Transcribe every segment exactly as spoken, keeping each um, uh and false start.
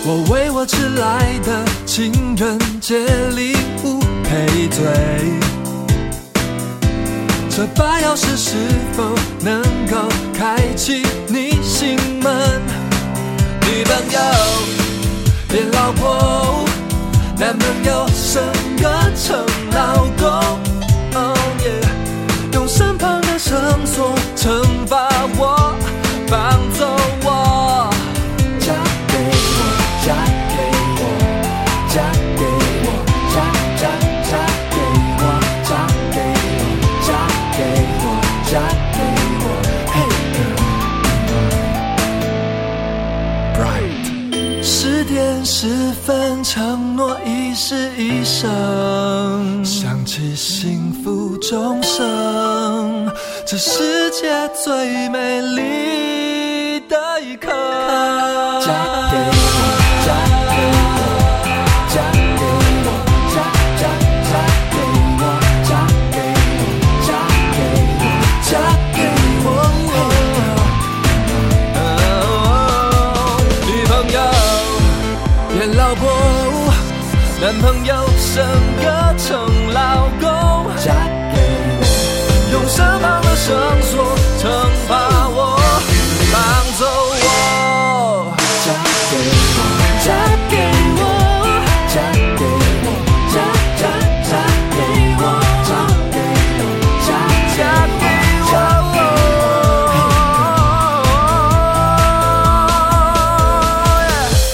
我为我迟来的情人节礼物赔罪，这把钥匙是否能够开启你心门？女朋友变老婆，男朋友升格成老公， oh yeah， 用身旁的绳索惩罚我，绑走我。嫁给我，嫁给我，嫁给我，嫁嫁嫁给我，嫁给我，嫁给我，嫁给我，嘿 ，Bright。十点十分，承诺一世一生，想起幸福钟声，这世界最美丽的一刻。嫁给我，嫁给我，嫁给我，嫁嫁嫁给我，嫁给我，嫁给我，嫁给我。女朋友变老婆，男朋友升格成老公，嫁给我，用身旁的绳索惩罚我，绑走我。嫁给我，嫁给我，嫁给我，嫁嫁嫁给我，嫁给我，嫁嫁给我，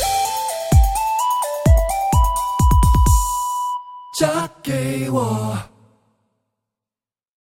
嫁给我。